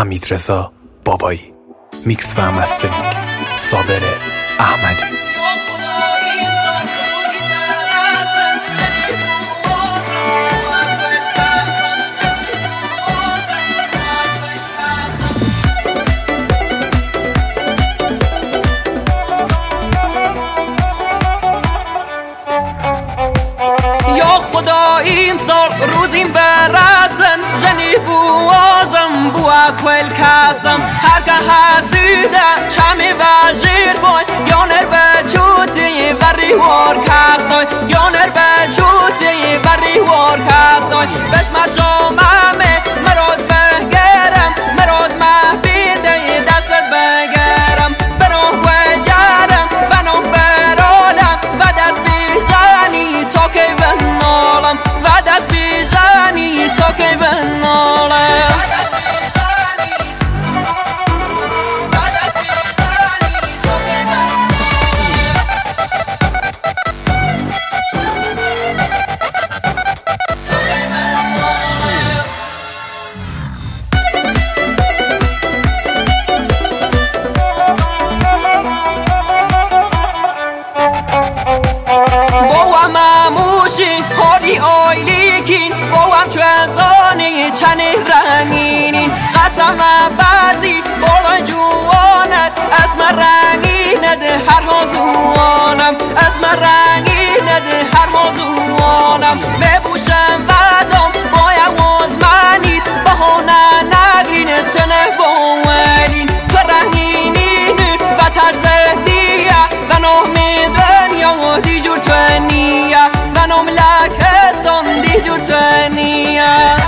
حمیدرضا بابایی. میکس و مسترینگ صابر احمدی. خداییم سال روزیم برسن جنی بوازم بوا کل کسم هر که حسیده چمی و جیر بای یانر به چوتی وری وار کستای یانر به چوتی وری وار کستای بشم شاممه مراد بگرم مراد محبیده دست بگرم بناه بجرم بناه برالم و دست بیجانی تا که بنالم و دست بیجانی تا که بنالم هاری آیلیکین باهم چوزانی چنه رنگینین قسم بعضی بالای جوانت اسم رنگیند هر موضوعانم اسم رنگیند هر موضوعانم ببوشم بدم باید وزمنید بهانه نگرین تنه بوالین تو رنگینین و طرز دیه و نام دنیا و دیجور تنیه و نام لکستان دیجور تنیه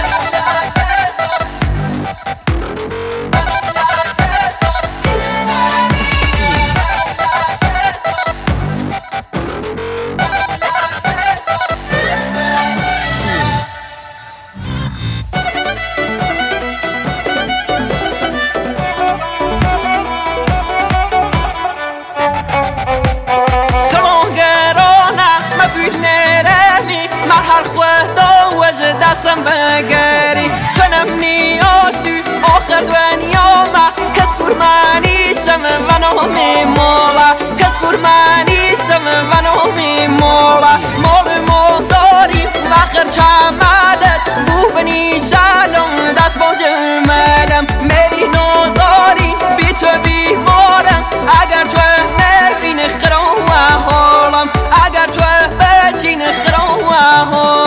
دستم بگری تنم نیاشتی آخر دنیا ما کس کرمانیشم و نامی مولا کس کرمانیشم و نامی مولا مال مداری و آخر چمالت بو بنی شالم دست با جمالم میری نازاری بی تو بیمارم اگر تو نبین خرام و حالم اگر تو بچین خرام و حالم